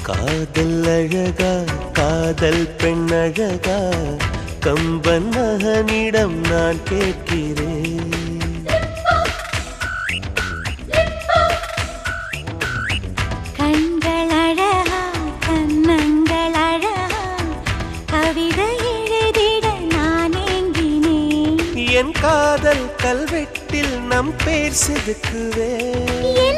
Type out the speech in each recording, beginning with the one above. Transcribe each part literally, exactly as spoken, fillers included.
காதல் அழகா காதல் பெண் அழகா கம்பன் மகனிடம் நான் கேட்கிறேன். கண்கள் அழகா கண்ணங்கள் அழகா கவிதை எழுதிட நான் ஏங்கினேன். என் காதல் கல்வெட்டில் நம் பேர் செதுக்குவேன்.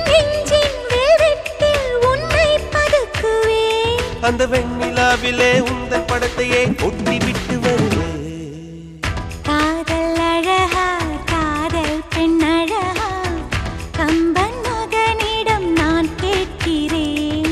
அந்த வெண்ணிலாவிலே உந்தன் படத்தையே ஒட்டி விட்டு வருவேன். காதல் அழகா காதல் பெண் அழகா கம்பன் மகனிடம் நான் கேட்கிறேன்.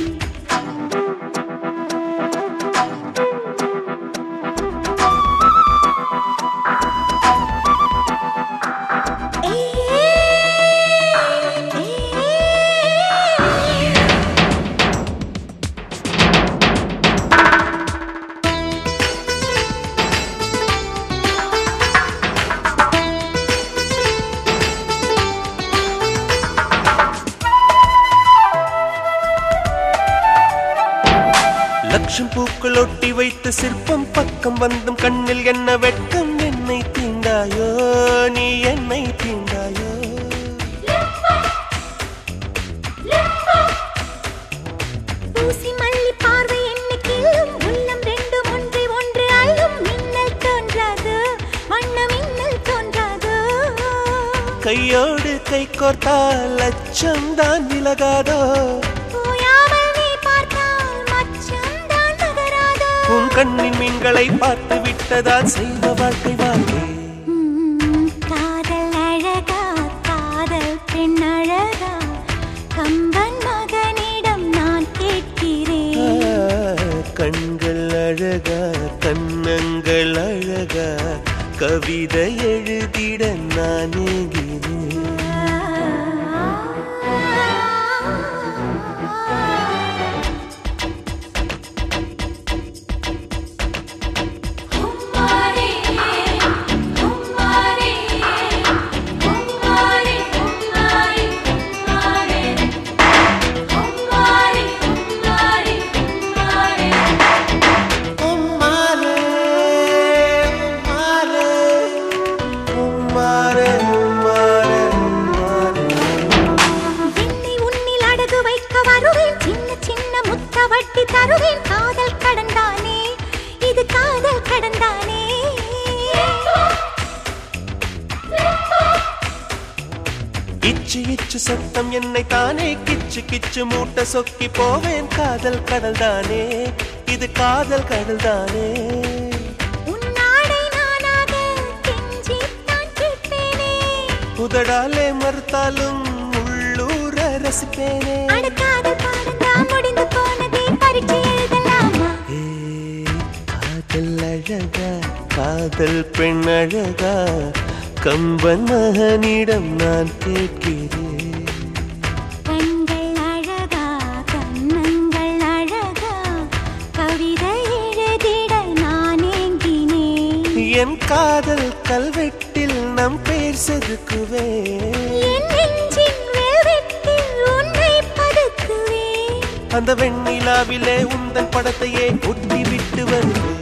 லட்சம் பூக்கள் ஒட்டி வைத்த சிற்பம் பக்கம் வந்தும் கண்ணில் என்ன வெட்கம். என்னை தீண்டாயோ நீ என்னை தீண்டாயோ. ஊசி மல்லி பார்வை என்னைக்கும் உள்ளம் ரெண்டும் ஒன்றை ஒன்று அள்ளும். மின்னல் தோன்றாது வண்ண மின்னல் தோன்றாது. கையோடு கை கோர்த்தால் லட்சம் தான் விலகாதோ. உன் கண்ணின் மீன்களை பார்த்து விட்டதால் செய்த வாழ்க்கை வாழ்க்கை. காதல் அழகா காதல் பெண் அழகா கம்பன் மகனிடம் நான் கேட்கிறேன். கண்கள் அழகா கண்ணங்கள் அழகா கவிதை எழுதிட நான் ஏங்கினேன். வட்டி தருவேன் காதல் கடந்தானே இது காதல் கடந்தானே. இச்சு இச்சு சத்தம் என்னை தானே கிச்சு கிச்சு மூட்டை சொக்கி போவேன். காதல் கடல் தானே இது காதல் கடல் தானே. உன்னாடை நானாக கெஞ்சித்தான் கேட்பேனே. உதடாலே மறுத்தாலும் உள்ளூர ரசிப்பேனே. காதல் பாடந்தான் முடிந்து போனதே பரீட்சை எழுதலாமா. காதல் அழகா காதல் பெண் அழகா கம்பன் மகனிடம் நான் கேட்கிறேன். கண்கள் அழகா கண்ணங்கள் அழகா கவிதை எழுதிட நான் ஏங்கினேன். என் காதல் கல்வெட்டில் நம் பேர் செதுக்குவேன். அந்த வெண்ணிலாவிலே உந்தன் படத்தையே ஒட்டி விட்டு வருவேன்.